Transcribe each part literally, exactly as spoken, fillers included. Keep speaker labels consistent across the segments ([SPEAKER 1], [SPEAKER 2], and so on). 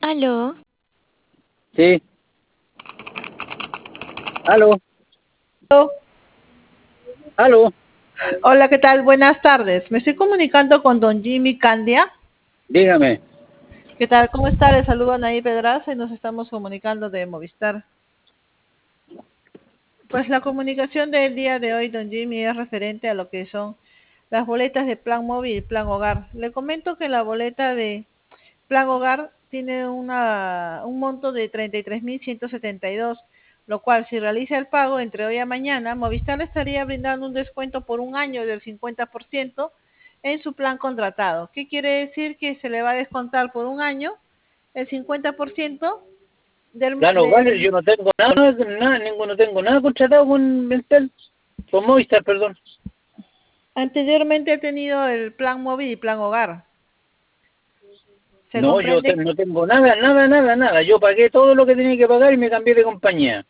[SPEAKER 1] Aló.
[SPEAKER 2] Sí. Aló, aló,
[SPEAKER 3] Hola, ¿qué tal? Buenas tardes. Me estoy comunicando con don Jimmy Candia.
[SPEAKER 2] dígame.
[SPEAKER 3] ¿Qué tal? ¿Cómo está? Le saludo a Naí Pedraza y nos estamos comunicando de Movistar. Pues la comunicación del día de hoy, don Jimmy, es referente a lo que son las boletas de plan móvil y plan hogar. Le comento que la boleta de plan hogar tiene una, un monto de treinta y tres mil ciento setenta y dos, lo cual si realiza el pago entre hoy a mañana, Movistar le estaría brindando un descuento por un año del cincuenta por ciento en su plan contratado. ¿Qué quiere decir? Que se le va a descontar por un año el cincuenta por ciento del,
[SPEAKER 2] Plano hogares,
[SPEAKER 3] del
[SPEAKER 2] yo no tengo nada, nada, ninguno tengo nada contratado con Entel, con Movistar, perdón.
[SPEAKER 3] anteriormente ha tenido el plan móvil y plan hogar. Se
[SPEAKER 2] No, yo te-
[SPEAKER 3] comprende,
[SPEAKER 2] no tengo nada, nada, nada, nada. Yo pagué todo lo que tenía que pagar y me cambié de compañía.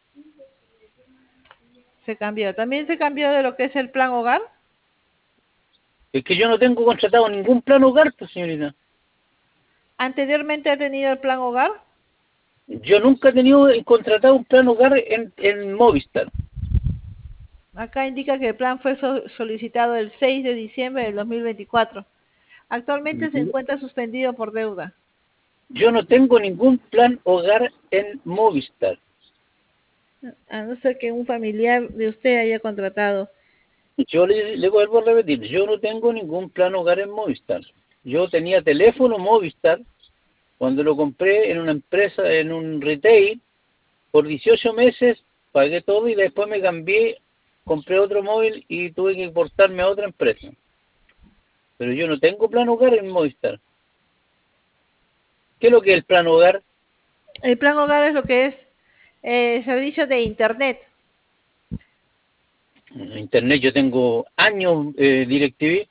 [SPEAKER 3] se cambió. También se cambió de lo que es el plan hogar.
[SPEAKER 2] Es que yo no tengo contratado ningún plan hogar, pues señorita.
[SPEAKER 3] Anteriormente ha tenido el plan hogar.
[SPEAKER 2] Yo nunca he tenido contratado un plan hogar en, en Movistar.
[SPEAKER 3] Acá indica que el plan fue so- solicitado el seis de diciembre del dos mil veinticuatro. Actualmente se encuentra suspendido por deuda.
[SPEAKER 2] Yo no tengo ningún plan hogar en Movistar.
[SPEAKER 3] A no ser que un familiar de usted haya contratado.
[SPEAKER 2] Yo le, le vuelvo a repetir, yo no tengo ningún plan hogar en Movistar. Yo tenía teléfono Movistar cuando lo compré en una empresa, en un retail, por dieciocho meses, pagué todo y después me cambié, compré otro móvil y tuve que importarme a otra empresa. Pero yo no tengo plan hogar en Movistar. ¿Qué es lo que es el plan hogar?
[SPEAKER 3] El plan hogar es lo que es eh, servicio de internet.
[SPEAKER 2] En Internet yo tengo años eh, DirecTV.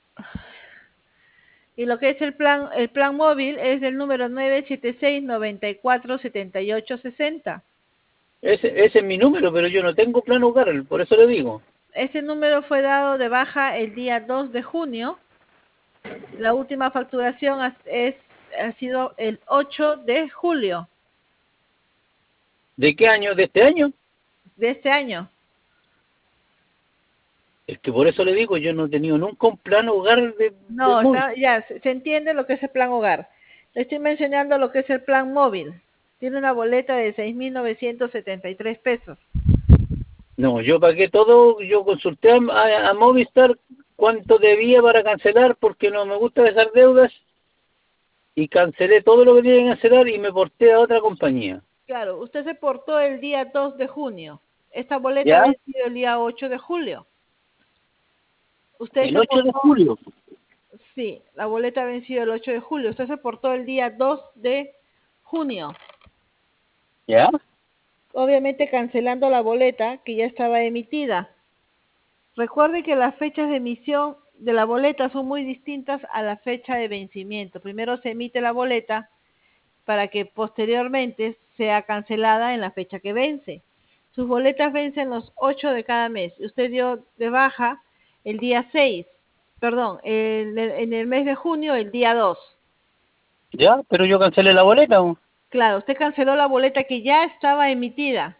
[SPEAKER 3] Y lo que es el plan, el plan móvil es del número nueve siete seis, noventa y cuatro, setenta y ocho, sesenta.
[SPEAKER 2] Ese, ese es mi número, pero yo no tengo plan hogar, por eso le digo.
[SPEAKER 3] Este número fue dado de baja el día dos de junio. La última facturación ha- es, ha sido el ocho de julio
[SPEAKER 2] ¿De qué año? ¿De este año?
[SPEAKER 3] de este año.
[SPEAKER 2] Es que por eso le digo, yo no he tenido nunca un plan hogar de, de
[SPEAKER 3] No,
[SPEAKER 2] móvil.
[SPEAKER 3] está, ya se, se entiende lo que es el plan hogar. Le estoy mencionando lo que es el plan móvil. Tiene una boleta de seis mil novecientos setenta y tres pesos.
[SPEAKER 2] No, yo pagué todo, yo consulté a, a- a Movistar cuánto debía para cancelar porque no me gusta dejar deudas y cancelé todo lo que tenía que cancelar y me porté a otra compañía.
[SPEAKER 3] Claro, usted se portó el día dos de junio. Esta boleta ha
[SPEAKER 2] ¿Ya?
[SPEAKER 3] vencido el día ocho de julio. Usted
[SPEAKER 2] El
[SPEAKER 3] se
[SPEAKER 2] ocho de
[SPEAKER 3] portó,
[SPEAKER 2] julio.
[SPEAKER 3] sí, la boleta ha vencido el ocho de julio. Usted se portó el día dos de junio.
[SPEAKER 2] ¿Ya?
[SPEAKER 3] Obviamente cancelando la boleta que ya estaba emitida. Recuerde que las fechas de emisión de la boleta son muy distintas a la fecha de vencimiento. Primero se emite la boleta para que posteriormente sea cancelada en la fecha que vence. Sus boletas vencen los ocho de cada mes. Usted dio de baja el día seis, perdón, el- en el mes de junio el día dos.
[SPEAKER 2] ¿Ya? Pero yo cancelé la boleta. ¿O?
[SPEAKER 3] Claro, usted canceló la boleta que ya estaba emitida,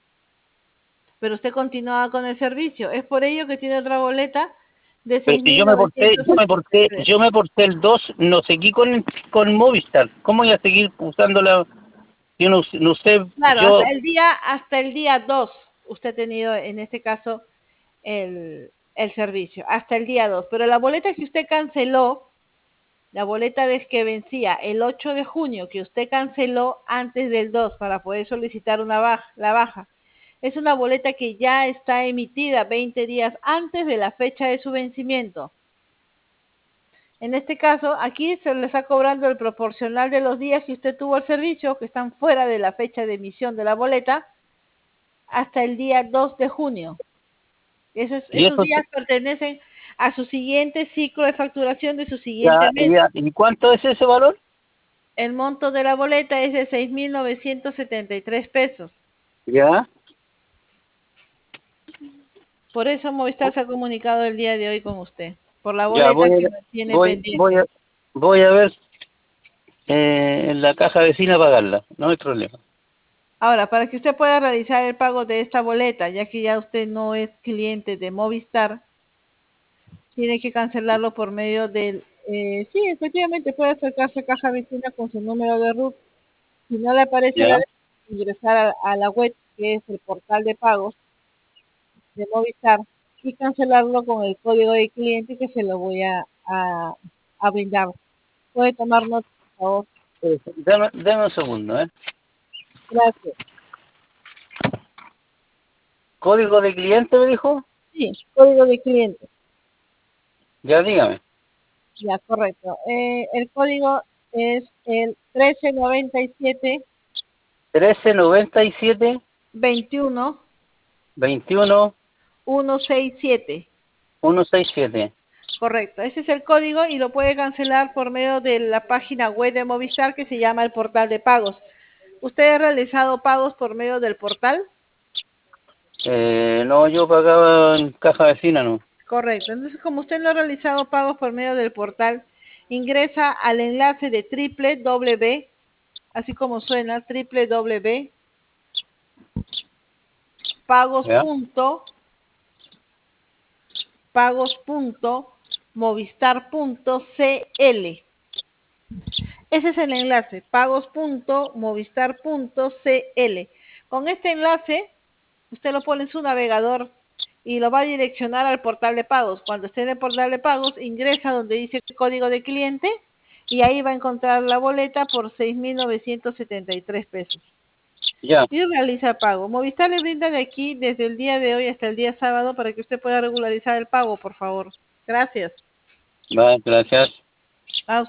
[SPEAKER 3] pero usted continuaba con el servicio. Es por ello que tiene otra boleta de
[SPEAKER 2] Pero
[SPEAKER 3] seis
[SPEAKER 2] si
[SPEAKER 3] mil
[SPEAKER 2] yo me porté,
[SPEAKER 3] novecientos
[SPEAKER 2] yo me
[SPEAKER 3] setenta y
[SPEAKER 2] porté,
[SPEAKER 3] tres.
[SPEAKER 2] yo me porté el dos, no seguí con, con Movistar. ¿Cómo voy a seguir usando la? Yo no, no sé,
[SPEAKER 3] Claro, hasta
[SPEAKER 2] yo,
[SPEAKER 3] el día, hasta el día dos usted ha tenido en este caso el, el servicio, hasta el día dos. Pero la boleta que usted canceló, la boleta de que vencía el ocho de junio, que usted canceló antes del dos para poder solicitar una baja, la baja, es una boleta que ya está emitida veinte días antes de la fecha de su vencimiento. En este caso, aquí se le está cobrando el proporcional de los días que usted tuvo el servicio, que están fuera de la fecha de emisión de la boleta, hasta el día dos de junio. Esos,
[SPEAKER 2] y
[SPEAKER 3] esos
[SPEAKER 2] eso,
[SPEAKER 3] días pertenecen a su siguiente ciclo de facturación de su siguiente
[SPEAKER 2] ya,
[SPEAKER 3] mes.
[SPEAKER 2] ya, ¿y cuánto es ese valor?
[SPEAKER 3] El monto de la boleta es de seis mil novecientos setenta y tres pesos.
[SPEAKER 2] Ya.
[SPEAKER 3] Por eso Movistar se ha comunicado el día de hoy con usted, por la
[SPEAKER 2] Ya,
[SPEAKER 3] boleta
[SPEAKER 2] voy
[SPEAKER 3] que
[SPEAKER 2] a,
[SPEAKER 3] tiene
[SPEAKER 2] voy, voy
[SPEAKER 3] pendiente.
[SPEAKER 2] a, voy a ver, eh, en la caja vecina pagarla, no hay problema.
[SPEAKER 3] Ahora, para que usted pueda realizar el pago de esta boleta, ya que ya usted no es cliente de Movistar, tiene que cancelarlo por medio del... Eh, sí, efectivamente puede acercarse a caja vecina con su número de R U T. Si no le aparece la
[SPEAKER 2] Ya,
[SPEAKER 3] letra, ingresar a, a la web, que es el portal de pagos de Movistar, y cancelarlo con el código de cliente que se lo voy a, a, a brindar. Puede tomar nota, por favor.
[SPEAKER 2] eh, dame, dame un segundo, ¿eh?
[SPEAKER 3] Gracias.
[SPEAKER 2] ¿Código de cliente me dijo?
[SPEAKER 3] Sí, código de cliente.
[SPEAKER 2] Ya dígame.
[SPEAKER 3] Ya, correcto. Eh, el código es el trece noventa y siete
[SPEAKER 2] trece noventa y siete
[SPEAKER 3] veintiuno
[SPEAKER 2] veintiuno
[SPEAKER 3] ciento sesenta y siete.
[SPEAKER 2] ciento sesenta y siete.
[SPEAKER 3] Correcto. Ese es el código y lo puede cancelar por medio de la página web de Movistar que se llama el portal de pagos. ¿Usted ha realizado pagos por medio del portal?
[SPEAKER 2] Eh, no, yo pagaba en caja vecina, ¿no?
[SPEAKER 3] Correcto. Entonces, como usted no ha realizado pagos por medio del portal, ingresa al enlace de www, así como suena, www, pagos
[SPEAKER 2] Ya,
[SPEAKER 3] punto pagos punto movistar punto cl. Ese es el enlace, pagos punto movistar punto cl. Con este enlace, usted lo pone en su navegador y lo va a direccionar al portal de pagos. Cuando esté en el portal de pagos, ingresa donde dice código de cliente y ahí va a encontrar la boleta por seis mil novecientos setenta y tres pesos.
[SPEAKER 2] ya.
[SPEAKER 3] Y realiza el pago. Movistar le brinda de aquí desde el día de hoy hasta el día sábado para que usted pueda regularizar el pago, por favor. Gracias.
[SPEAKER 2] Va, gracias.
[SPEAKER 3] A